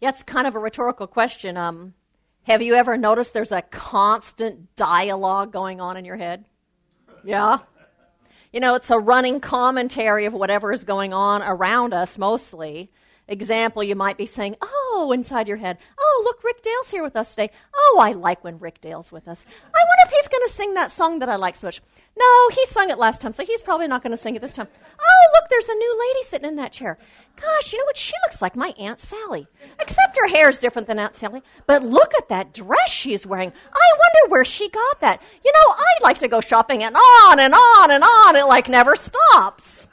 Yeah, it's kind of a rhetorical question. Have you ever noticed there's a constant dialogue going on in your head? Yeah? You know, it's a running commentary of whatever is going on around us mostly. Example, you might be saying, oh, inside your head, oh, look, Rick Dale's here with us today. Oh, I like when Rick Dale's with us. I wonder if he's going to sing that song that I like so much. No, he sung it last time, so he's probably not going to sing it this time. Oh, look, there's a new lady sitting in that chair. Gosh, you know what? She looks like my Aunt Sally, except her hair's different than Aunt Sally. But look at that dress she's wearing. I wonder where she got that. You know, I like to go shopping and on and on and on. It like never stops.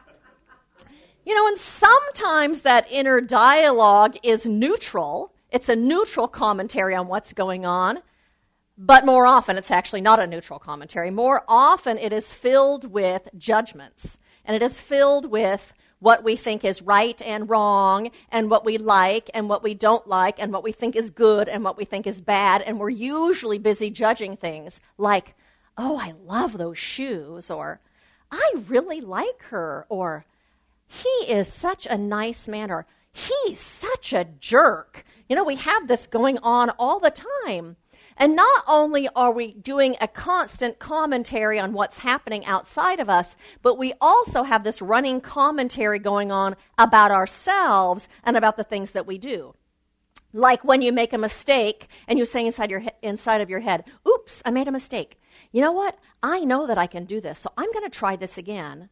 You know, and sometimes that inner dialogue is neutral. It's a neutral commentary on what's going on. But more often, it's actually not a neutral commentary. More often, it is filled with judgments. And it is filled with what we think is right and wrong, and what we like and what we don't like, and what we think is good and what we think is bad. And we're usually busy judging things like, oh, I love those shoes, or I really like her, or he is such a nice man, or he's such a jerk. You know, we have this going on all the time. And not only are we doing a constant commentary on what's happening outside of us, but we also have this running commentary going on about ourselves and about the things that we do. Like when you make a mistake and you say inside of your head, oops, I made a mistake. You know what? I know that I can do this, so I'm going to try this again.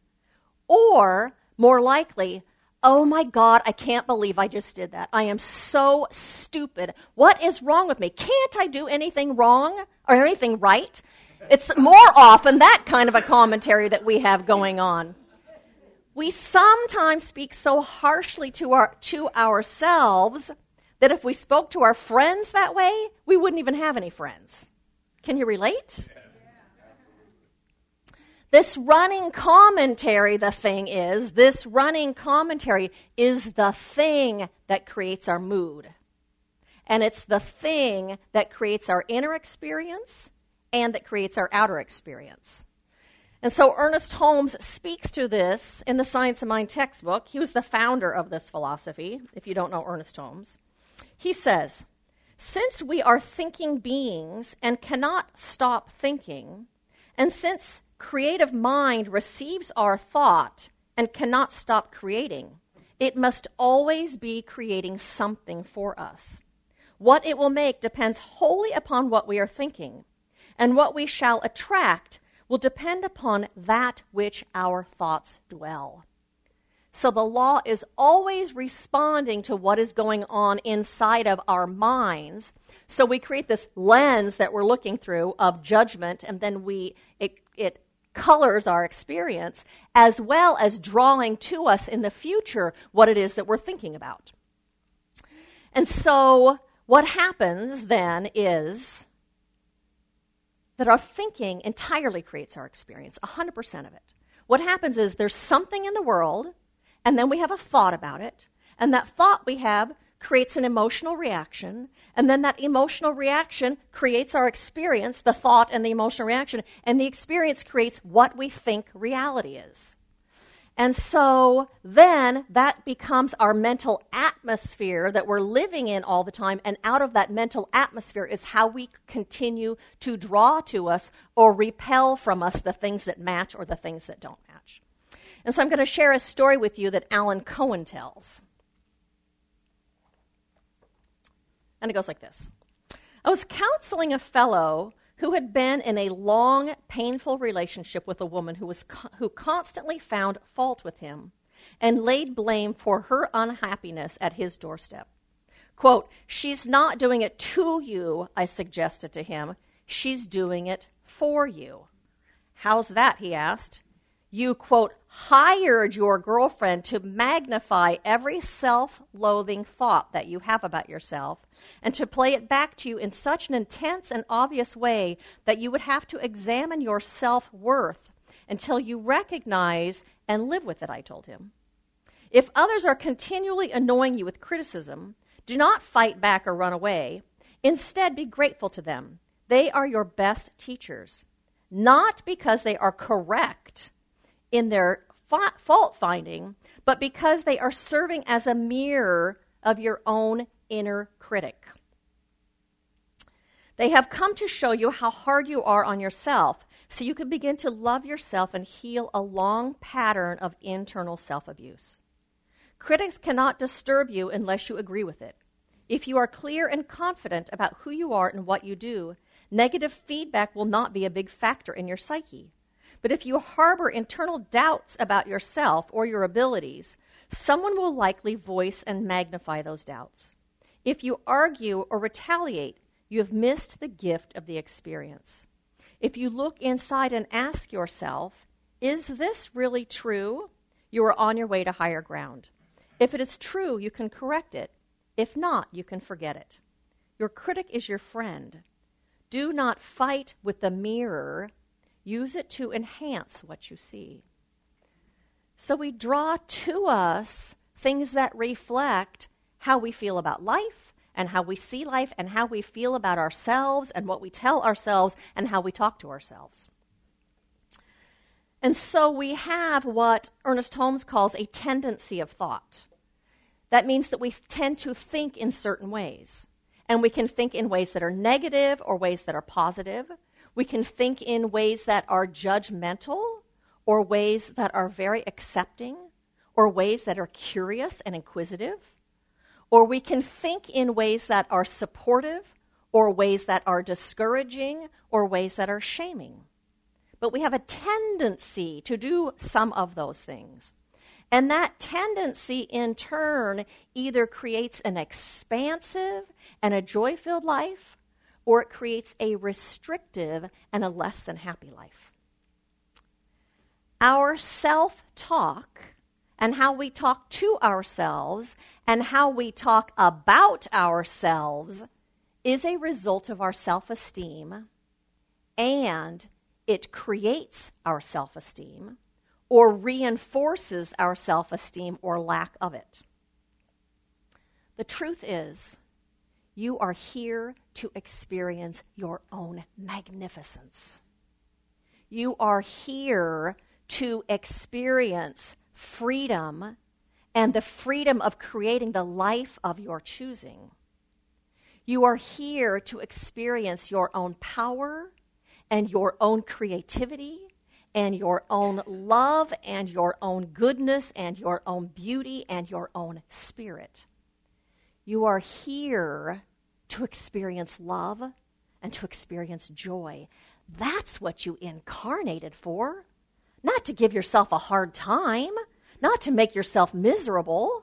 Or, more likely, oh my God, I can't believe I just did that. I am so stupid. What is wrong with me? Can't I do anything wrong or anything right? It's more often that kind of a commentary that we have going on. We sometimes speak so harshly to ourselves that if we spoke to our friends that way, we wouldn't even have any friends. Can you relate? This running commentary, this running commentary is the thing that creates our mood. And it's the thing that creates our inner experience and that creates our outer experience. And so Ernest Holmes speaks to this in the Science of Mind textbook. He was the founder of this philosophy, if you don't know Ernest Holmes. He says, since we are thinking beings and cannot stop thinking, and since creative mind receives our thought and cannot stop creating, it must always be creating something for us. What it will make depends wholly upon what we are thinking, and what we shall attract will depend upon that which our thoughts dwell. So the law is always responding to what is going on inside of our minds. So we create this lens that we're looking through of judgment, and then it colors our experience, as well as drawing to us in the future what it is that we're thinking about. And so what happens then is that our thinking entirely creates our experience, 100% of it. What happens is there's something in the world, and then we have a thought about it, and that thought we have creates an emotional reaction, and then that emotional reaction creates our experience, the thought and the emotional reaction, and the experience creates what we think reality is. And so then that becomes our mental atmosphere that we're living in all the time, and out of that mental atmosphere is how we continue to draw to us or repel from us the things that match or the things that don't match. And so I'm going to share a story with you that Alan Cohen tells. And it goes like this. I was counseling a fellow who had been in a long, painful relationship with a woman who constantly found fault with him and laid blame for her unhappiness at his doorstep. Quote, she's not doing it to you, I suggested to him. She's doing it for you. How's that, he asked. You, quote, hired your girlfriend to magnify every self-loathing thought that you have about yourself and to play it back to you in such an intense and obvious way that you would have to examine your self-worth until you recognize and live with it, I told him. If others are continually annoying you with criticism, do not fight back or run away. Instead, be grateful to them. They are your best teachers, not because they are correct in their fault finding, but because they are serving as a mirror of your own inner critic. They have come to show you how hard you are on yourself, so you can begin to love yourself and heal a long pattern of internal self-abuse. Critics cannot disturb you unless you agree with it. If you are clear and confident about who you are and what you do, negative feedback will not be a big factor in your psyche. But if you harbor internal doubts about yourself or your abilities, someone will likely voice and magnify those doubts. If you argue or retaliate, you have missed the gift of the experience. If you look inside and ask yourself, is this really true? You are on your way to higher ground. If it is true, you can correct it. If not, you can forget it. Your critic is your friend. Do not fight with the mirror. Use it to enhance what you see. So we draw to us things that reflect how we feel about life, and how we see life, and how we feel about ourselves, and what we tell ourselves, and how we talk to ourselves. And so we have what Ernest Holmes calls a tendency of thought. That means that we tend to think in certain ways. And we can think in ways that are negative or ways that are positive. We can think in ways that are judgmental or ways that are very accepting or ways that are curious and inquisitive. Or we can think in ways that are supportive, or ways that are discouraging, or ways that are shaming. But we have a tendency to do some of those things. And that tendency, in turn, either creates an expansive and a joy-filled life, or it creates a restrictive and a less than happy life. Our self-talk and how we talk to ourselves and how we talk about ourselves is a result of our self-esteem, and it creates our self-esteem or reinforces our self-esteem or lack of it. The truth is, you are here to experience your own magnificence. You are here to experience freedom and the freedom of creating the life of your choosing. You are here to experience your own power and your own creativity and your own love and your own goodness and your own beauty and your own spirit. You are here to experience love and to experience joy. That's what you incarnated for. Not to give yourself a hard time, not to make yourself miserable.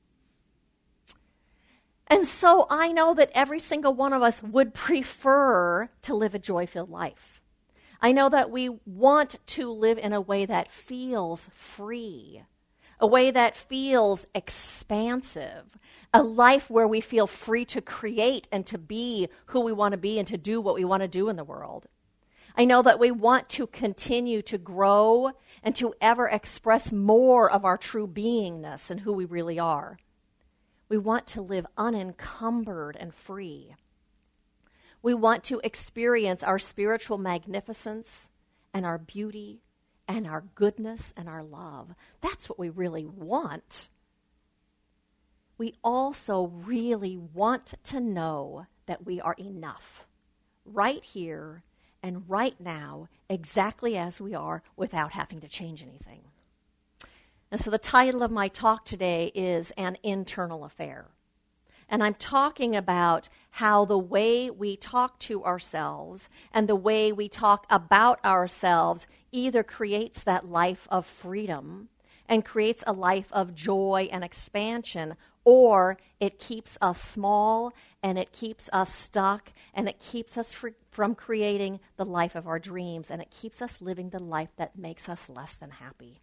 And so I know that every single one of us would prefer to live a joy-filled life. I know that we want to live in a way that feels free, a way that feels expansive, a life where we feel free to create and to be who we want to be and to do what we want to do in the world. I know that we want to continue to grow and to ever express more of our true beingness and who we really are. We want to live unencumbered and free. We want to experience our spiritual magnificence and our beauty and our goodness and our love. That's what we really want. We also really want to know that we are enough right here and right now, exactly as we are, without having to change anything. And so the title of my talk today is An Internal Affair. And I'm talking about how the way we talk to ourselves and the way we talk about ourselves either creates that life of freedom and creates a life of joy and expansion, or it keeps us small and it keeps us stuck and it keeps us from creating the life of our dreams, and it keeps us living the life that makes us less than happy.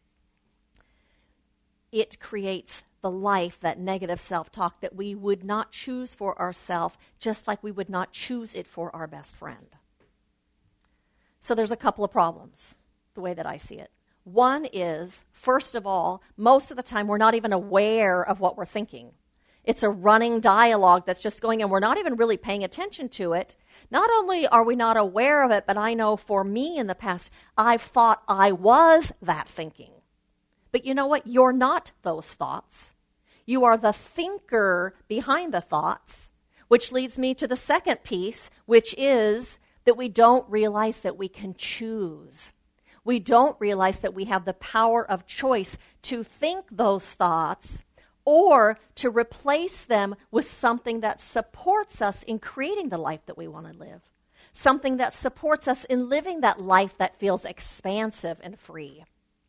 It creates the life, that negative self-talk that we would not choose for ourselves, just like we would not choose it for our best friend. So there's a couple of problems, the way that I see it. One is, first of all, most of the time we're not even aware of what we're thinking. It's a running dialogue that's just going on. We're not even really paying attention to it. Not only are we not aware of it, but I know for me in the past, I've thought I was that thinking. But you know what? You're not those thoughts. You are the thinker behind the thoughts, which leads me to the second piece, which is that we don't realize that we can choose. We don't realize that we have the power of choice to think those thoughts or to replace them with something that supports us in creating the life that we want to live, something that supports us in living that life that feels expansive and free.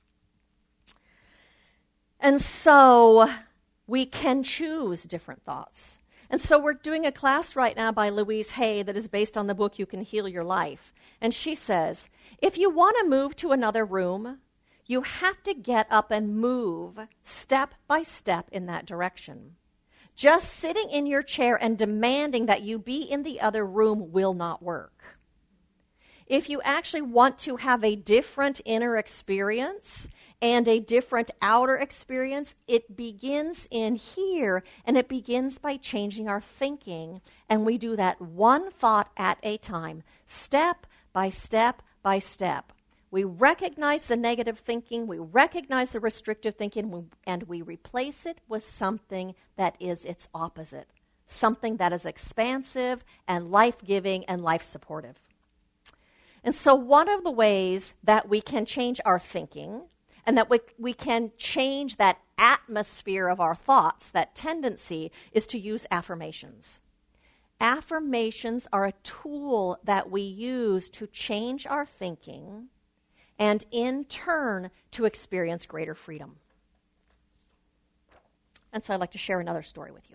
And so we can choose different thoughts. And so we're doing a class right now by Louise Hay that is based on the book You Can Heal Your Life. And she says, if you want to move to another room, you have to get up and move step by step in that direction. Just sitting in your chair and demanding that you be in the other room will not work. If you actually want to have a different inner experience and a different outer experience, it begins in here, and it begins by changing our thinking. And we do that one thought at a time, step by step by step. We recognize the negative thinking, we recognize the restrictive thinking, and we replace it with something that is its opposite, something that is expansive and life-giving and life-supportive. And so one of the ways that we can change our thinking and that we can change that atmosphere of our thoughts, that tendency, is to use affirmations. Affirmations are a tool that we use to change our thinking and in turn to experience greater freedom. And so I'd like to share another story with you.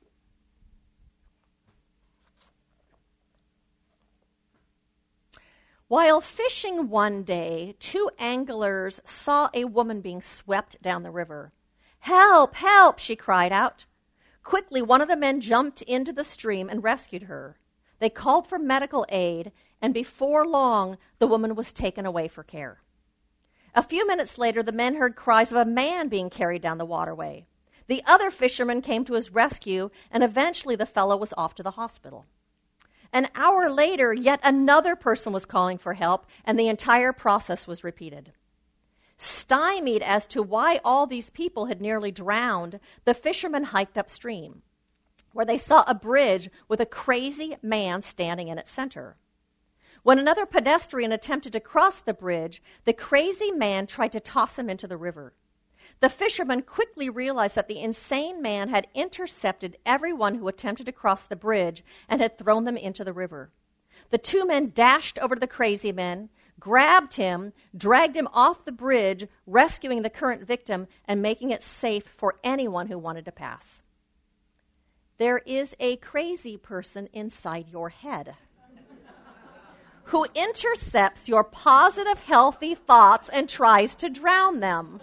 While fishing one day, 2 anglers saw a woman being swept down the river. "Help, help," she cried out. Quickly, one of the men jumped into the stream and rescued her. They called for medical aid, and before long, the woman was taken away for care. A few minutes later, the men heard cries of a man being carried down the waterway. The other fisherman came to his rescue, and eventually the fellow was off to the hospital. An hour later, yet another person was calling for help, and the entire process was repeated. Stymied as to why all these people had nearly drowned, the fishermen hiked upstream, where they saw a bridge with a crazy man standing in its center. When another pedestrian attempted to cross the bridge, the crazy man tried to toss him into the river. The fishermen quickly realized that the insane man had intercepted everyone who attempted to cross the bridge and had thrown them into the river. The 2 men dashed over to the crazy man, grabbed him, dragged him off the bridge, rescuing the current victim and making it safe for anyone who wanted to pass. There is a crazy person inside your head who intercepts your positive, healthy thoughts and tries to drown them.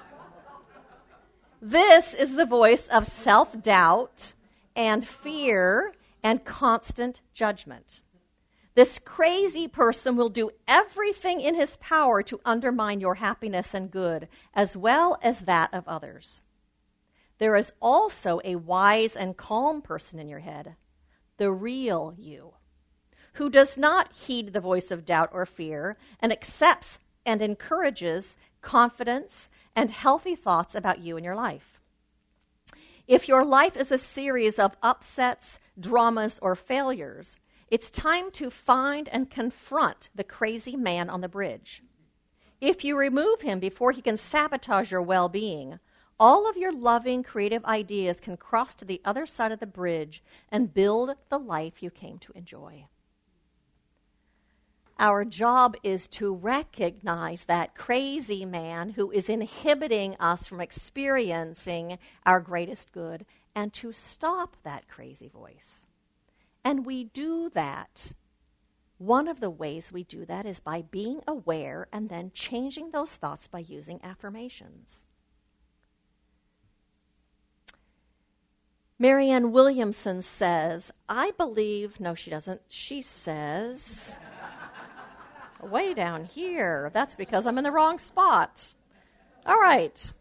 This is the voice of self-doubt and fear and constant judgment. This crazy person will do everything in his power to undermine your happiness and good, as well as that of others. There is also a wise and calm person in your head, the real you, who does not heed the voice of doubt or fear and accepts and encourages confidence and healthy thoughts about you and your life. If your life is a series of upsets, dramas, or failures, it's time to find and confront the crazy man on the bridge. If you remove him before he can sabotage your well-being, all of your loving, creative ideas can cross to the other side of the bridge and build the life you came to enjoy. Our job is to recognize that crazy man who is inhibiting us from experiencing our greatest good and to stop that crazy voice. And we do that. One of the ways we do that is by being aware and then changing those thoughts by using affirmations. Marianne Williamson says, I believe, no, she doesn't. She says, way down here. That's because I'm in the wrong spot. All right.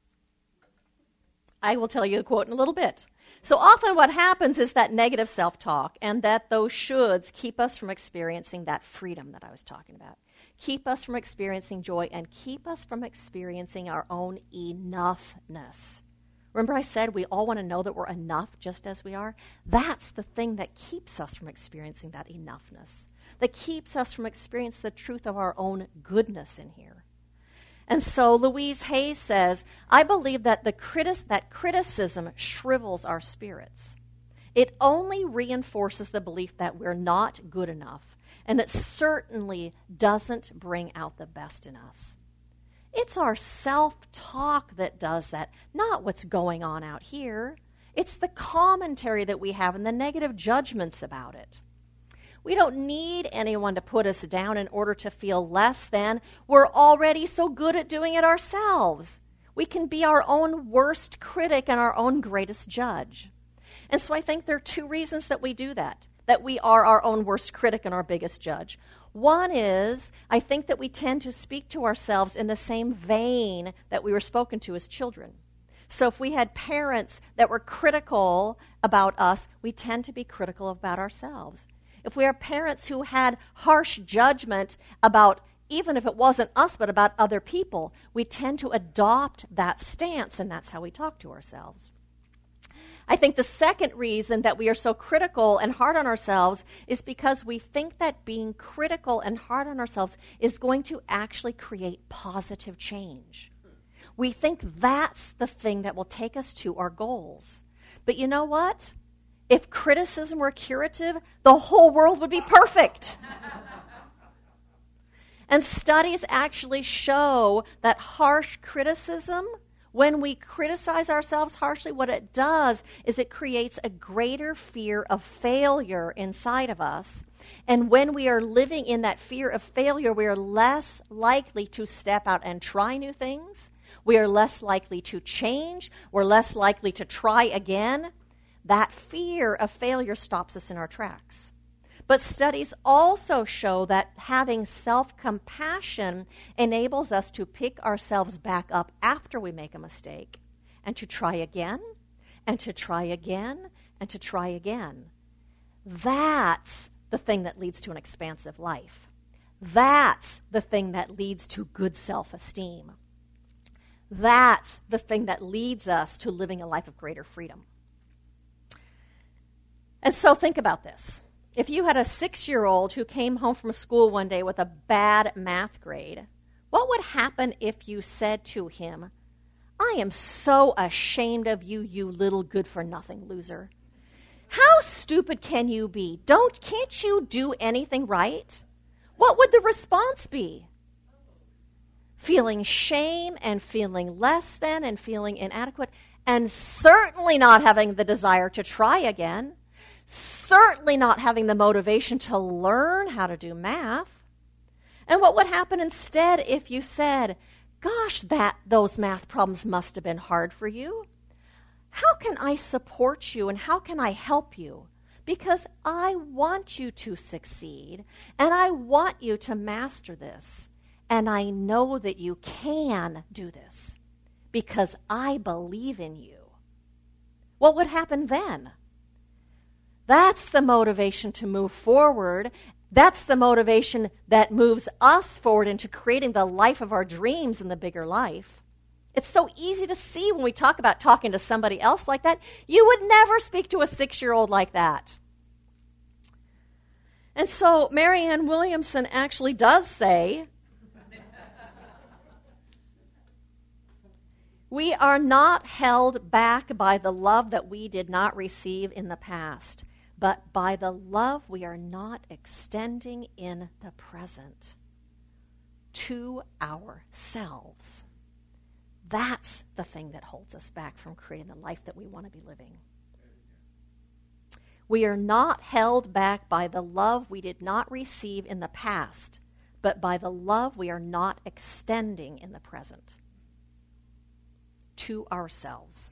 I will tell you a quote in a little bit. So often what happens is that negative self-talk and that those shoulds keep us from experiencing that freedom that I was talking about. Keep us from experiencing joy and keep us from experiencing our own enoughness. Remember I said we all want to know that we're enough just as we are? That's the thing that keeps us from experiencing that enoughness, that keeps us from experiencing the truth of our own goodness in here. And so Louise Hay says, I believe that that criticism shrivels our spirits. It only reinforces the belief that we're not good enough, and it certainly doesn't bring out the best in us. It's our self-talk that does that, not what's going on out here. It's the commentary that we have and the negative judgments about it. We don't need anyone to put us down in order to feel less than. We're already so good at doing it ourselves. We can be our own worst critic and our own greatest judge. And so I think there are two reasons that we do that we are our own worst critic and our biggest judge. One is, I think that we tend to speak to ourselves in the same vein that we were spoken to as children. So if we had parents that were critical about us, we tend to be critical about ourselves. If we have parents who had harsh judgment about, even if it wasn't us, but about other people, we tend to adopt that stance, and that's how we talk to ourselves. I think the second reason that we are so critical and hard on ourselves is because we think that being critical and hard on ourselves is going to actually create positive change. We think that's the thing that will take us to our goals. But you know what? If criticism were curative, the whole world would be perfect. And studies actually show that harsh criticism, when we criticize ourselves harshly, what it does is it creates a greater fear of failure inside of us. And when we are living in that fear of failure, we are less likely to step out and try new things. We are less likely to change. We're less likely to try again. That fear of failure stops us in our tracks. But studies also show that having self-compassion enables us to pick ourselves back up after we make a mistake and to try again, and to try again, and to try again. That's the thing that leads to an expansive life. That's the thing that leads to good self-esteem. That's the thing that leads us to living a life of greater freedom. And so think about this. If you had a 6-year-old who came home from school one day with a bad math grade, what would happen if you said to him, I am so ashamed of you, you little good-for-nothing loser. How stupid can you be? Can't you do anything right? What would the response be? Feeling shame and feeling less than and feeling inadequate, and certainly not having the desire to try again. Certainly not having the motivation to learn how to do math. And what would happen instead if you said, gosh, those math problems must have been hard for you. How can I support you and how can I help you? Because I want you to succeed and I want you to master this. And I know that you can do this because I believe in you. What would happen then? That's the motivation to move forward. That's the motivation that moves us forward into creating the life of our dreams in the bigger life. It's so easy to see when we talk about talking to somebody else like that. You would never speak to a 6-year-old like that. And so Marianne Williamson actually does say, we are not held back by the love that we did not receive in the past, but by the love we are not extending in the present to ourselves. That's the thing that holds us back from creating the life that we want to be living. We are not held back by the love we did not receive in the past, but by the love we are not extending in the present to ourselves.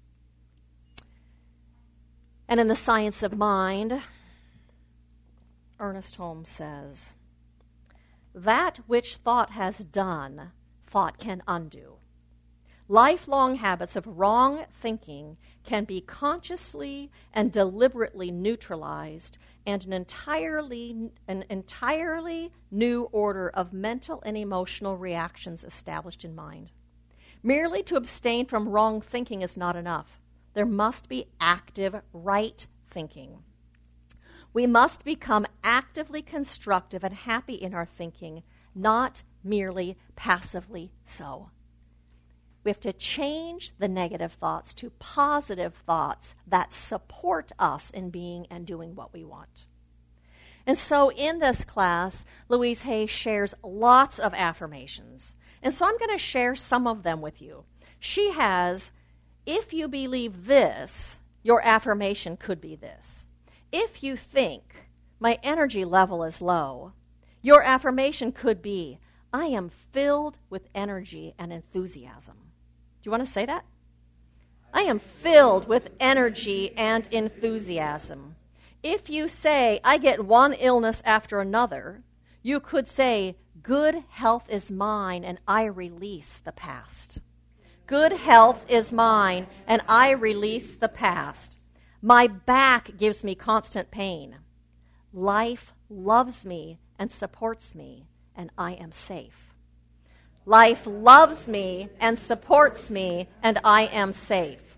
And in The Science of Mind, Ernest Holmes says, that which thought has done, thought can undo. Lifelong habits of wrong thinking can be consciously and deliberately neutralized, and an entirely new order of mental and emotional reactions established in mind. Merely to abstain from wrong thinking is not enough. There must be active right thinking. We must become actively constructive and happy in our thinking, not merely passively so. We have to change the negative thoughts to positive thoughts that support us in being and doing what we want. And so in this class, Louise Hay shares lots of affirmations. And so I'm going to share some of them with you. She has, if you believe this, your affirmation could be this. If you think my energy level is low, your affirmation could be, I am filled with energy and enthusiasm. Do you want to say that? I am filled with energy and enthusiasm. If you say, I get one illness after another, you could say, good health is mine and I release the past. Good health is mine and I release the past. My back gives me constant pain. Life loves me and supports me, and I am safe. Life loves me and supports me, and I am safe.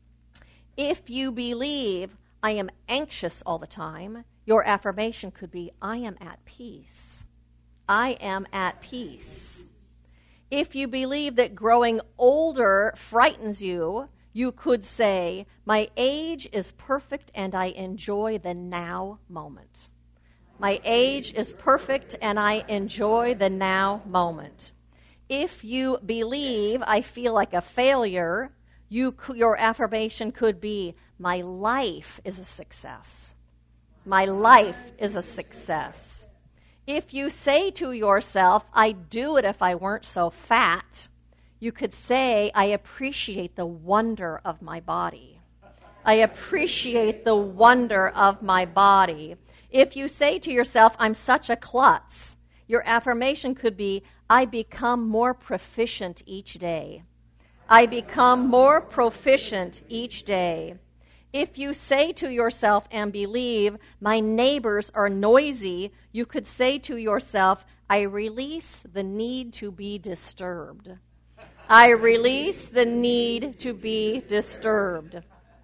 If you believe I am anxious all the time, your affirmation could be, I am at peace. I am at peace. If you believe that growing older frightens you, you could say, my age is perfect and I enjoy the now moment. My age is perfect and I enjoy the now moment. If you believe I feel like a failure, your affirmation could be, my life is a success. My life is a success. If you say to yourself, I'd do it if I weren't so fat, you could say, I appreciate the wonder of my body. I appreciate the wonder of my body. If you say to yourself, I'm such a klutz, your affirmation could be, I become more proficient each day. I become more proficient each day. If you say to yourself and believe, my neighbors are noisy, you could say to yourself, I release the need to be disturbed. I release the need to be disturbed.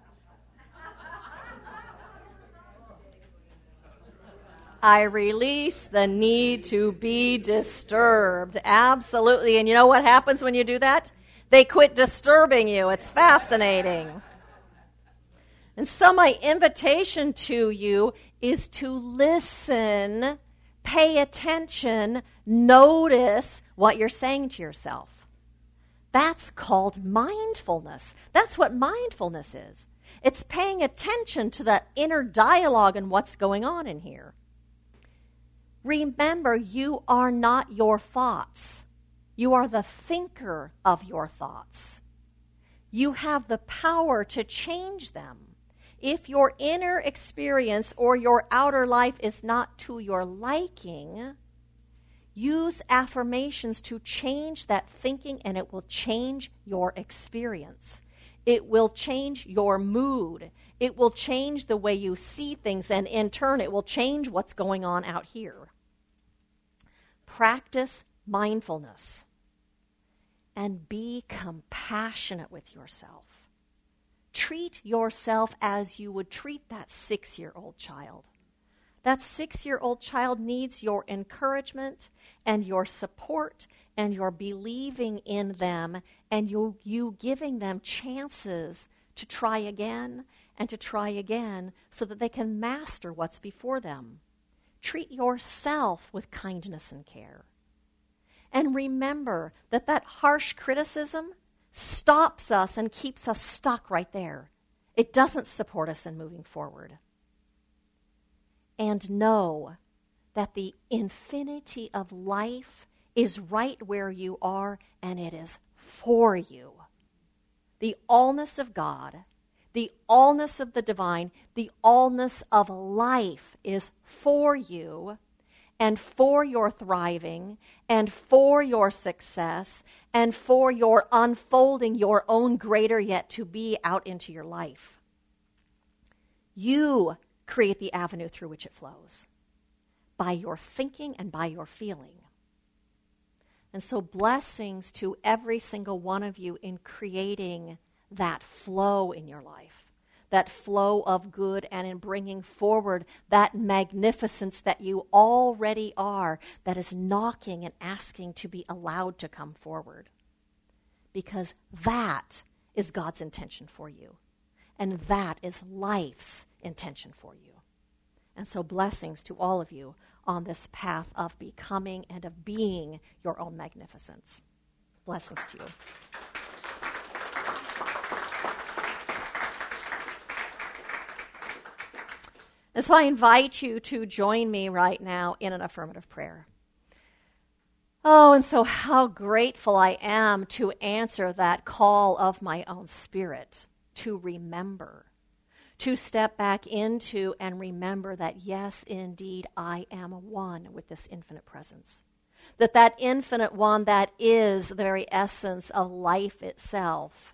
I release the need to be disturbed. Absolutely. And you know what happens when you do that? They quit disturbing you. It's fascinating. And so my invitation to you is to listen, pay attention, notice what you're saying to yourself. That's called mindfulness. That's what mindfulness is. It's paying attention to the inner dialogue and what's going on in here. Remember, you are not your thoughts. You are the thinker of your thoughts. You have the power to change them. If your inner experience or your outer life is not to your liking, use affirmations to change that thinking, and it will change your experience. It will change your mood. It will change the way you see things, and in turn, it will change what's going on out here. Practice mindfulness and be compassionate with yourself. Treat yourself as you would treat that 6-year-old child. That 6-year-old child needs your encouragement and your support and your believing in them and you giving them chances to try again and to try again so that they can master what's before them. Treat yourself with kindness and care. And remember that that harsh criticism stops us and keeps us stuck right there. It doesn't support us in moving forward. And know that the infinity of life is right where you are, and it is for you. The allness of God, the allness of the divine, the allness of life is for you and for your thriving and for your success and for your unfolding your own greater yet to be out into your life. You create the avenue through which it flows by your thinking and by your feeling. And so blessings to every single one of you in creating that flow in your life, that flow of good, and in bringing forward that magnificence that you already are, that is knocking and asking to be allowed to come forward. Because that is God's intention for you. And that is life's intention for you. And so blessings to all of you on this path of becoming and of being your own magnificence. Blessings to you. And so I invite you to join me right now in an affirmative prayer. Oh, and so how grateful I am to answer that call of my own spirit, to remember, to step back into and remember that, yes, indeed, I am one with this infinite presence. That infinite one that is the very essence of life itself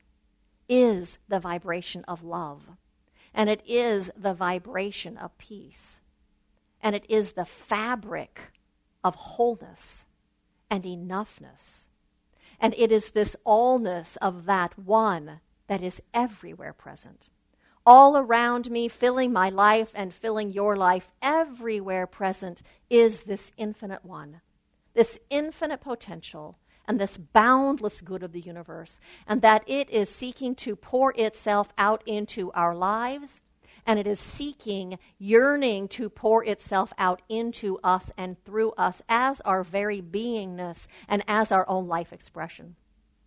is the vibration of love. And it is the vibration of peace. And it is the fabric of wholeness and enoughness. And it is this allness of that one that is everywhere present. All around me, filling my life and filling your life, everywhere present is this infinite one, this infinite potential, and this boundless good of the universe, and that it is seeking to pour itself out into our lives, and it is seeking, yearning to pour itself out into us and through us as our very beingness and as our own life expression.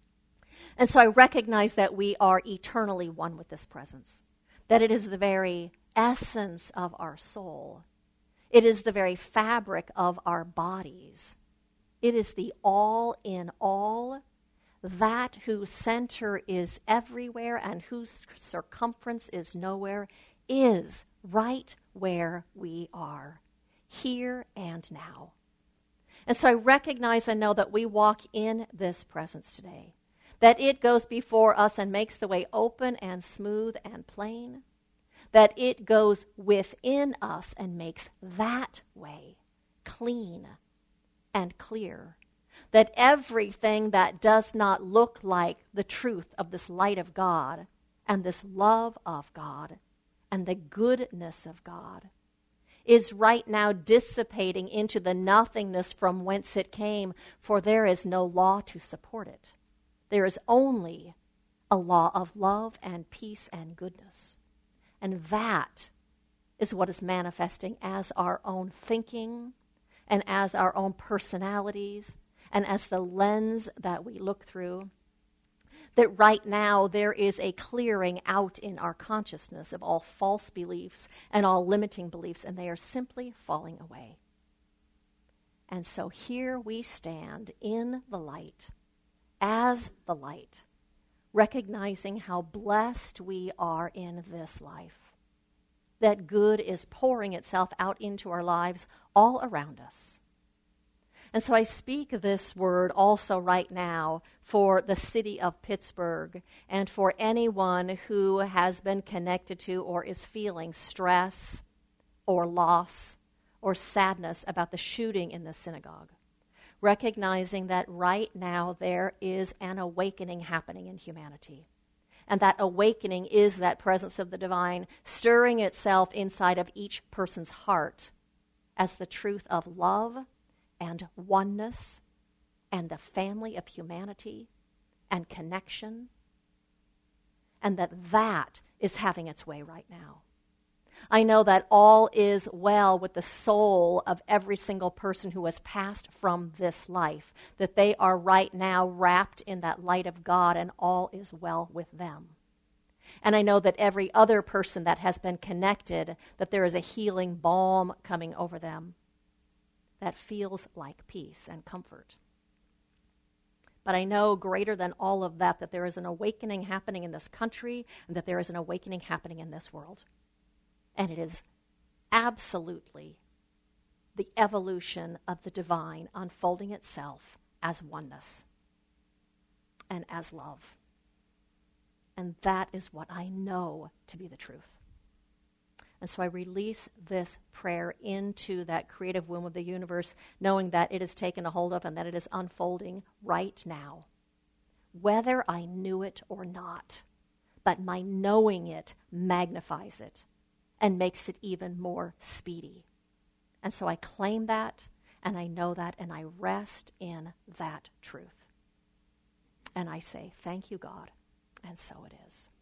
And so I recognize that we are eternally one with this presence, that it is the very essence of our soul. It is the very fabric of our bodies. It is the all in all, that whose center is everywhere and whose circumference is nowhere, is right where we are, here and now. And so I recognize and know that we walk in this presence today, that it goes before us and makes the way open and smooth and plain, that it goes within us and makes that way clean and clear, that everything that does not look like the truth of this light of God and this love of God and the goodness of God is right now dissipating into the nothingness from whence it came, for there is no law to support it. There is only a law of love and peace and goodness. And that is what is manifesting as our own thinking and as our own personalities and as the lens that we look through. That right now there is a clearing out in our consciousness of all false beliefs and all limiting beliefs, and they are simply falling away. And so here we stand in the light, as the light, recognizing how blessed we are in this life, that good is pouring itself out into our lives all around us. And so I speak this word also right now for the city of Pittsburgh and for anyone who has been connected to or is feeling stress or loss or sadness about the shooting in the synagogue, recognizing that right now there is an awakening happening in humanity. And that awakening is that presence of the divine stirring itself inside of each person's heart as the truth of love and oneness and the family of humanity and connection, and that is having its way right now. I know that all is well with the soul of every single person who has passed from this life, that they are right now wrapped in that light of God and all is well with them. And I know that every other person that has been connected, that there is a healing balm coming over them that feels like peace and comfort. But I know greater than all of that, that there is an awakening happening in this country and that there is an awakening happening in this world. And it is absolutely the evolution of the divine unfolding itself as oneness and as love. And that is what I know to be the truth. And so I release this prayer into that creative womb of the universe, knowing that it is taken a hold of and that it is unfolding right now, whether I knew it or not. But my knowing it magnifies it and makes it even more speedy. And so I claim that, and I know that, and I rest in that truth. And I say, thank you, God. And so it is.